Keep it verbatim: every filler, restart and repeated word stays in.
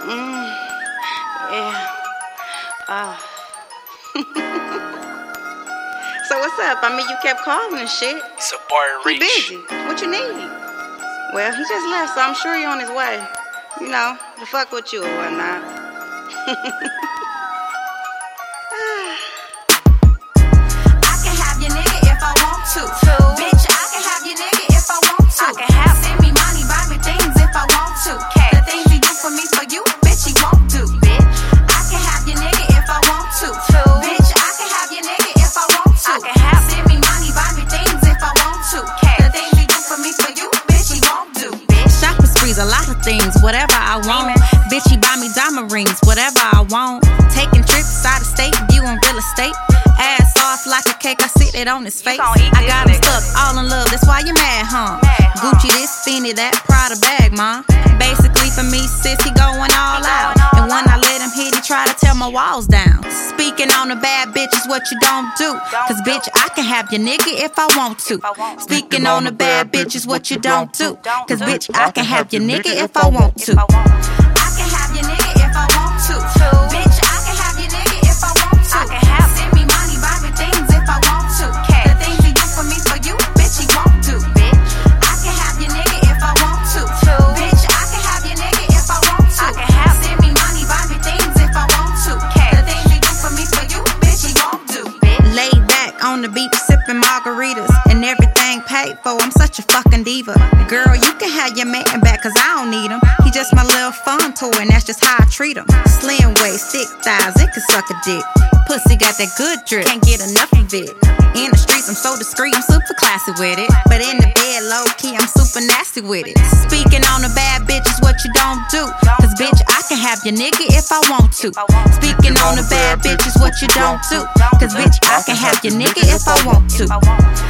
Mm, yeah. Oh. So what's up? I mean, you kept calling and shit. It's a bar He reach. busy. What you need? Well, he just left, so I'm sure you're on his way. You know, to fuck with you or whatnot. I can have your nigga if I want to. Bitch, I can have your nigga if I want to. I can have send me money, buy me things if I want to. The things he do for me, for you, bitch, he won't do. Bitch, I can have your nigga if I want to. Bitch, I can have your nigga if I want to. I can have send me money, buy me things if I want to. The things he do for me, for you, bitch, he won't do. Shopping sprees, a lot of things, whatever I want. Bitch, he buy me diamond rings, whatever I want. Taking trips out of state, viewing real estate. Ass off like a cake, I sit it on his face. I got him stuck, all in love, that's why you mad, huh? Gucci this, Fendi that, Prada bag, ma. Basically for me, sis, he going all out. And when I let him hit, he try to tear my walls down. Speaking on the bad bitches, what you don't do. Cause bitch, I can have your nigga if I want to. Speaking on the bad bitches, what you don't do. Cause bitch, I can have your nigga if I want to. I can have your nigga if I want to. Bitch, I can have your nigga if I want to. I can have send me money, buy me things if I want to. The things he do for me, for you, bitch, he won't do. Bitch, I can have your nigga if I want to. Bitch, I can have your nigga if I want to. I can have send me money, buy me things if I want to. The things he do for me, for you, bitch, he won't do. Laid back on the beach, sipping margaritas, and everything paid for. I'm such a fucking diva. Girl, you can have your man back, cause I don't need him. He just my little fun toy, and that's just how I treat him. Slim waist, thick thighs, it can suck a dick. Pussy got that good drip, can't get enough of it. In the streets, I'm so discreet, I'm super classy with it. But in the bed, low key, I'm super nasty with it. Speaking on the bad bitches, what you don't do. Cause bitch, I can have your nigga if I want to. Speaking on the bad bitches, what you don't do. Cause bitch, I can have your nigga if I want to.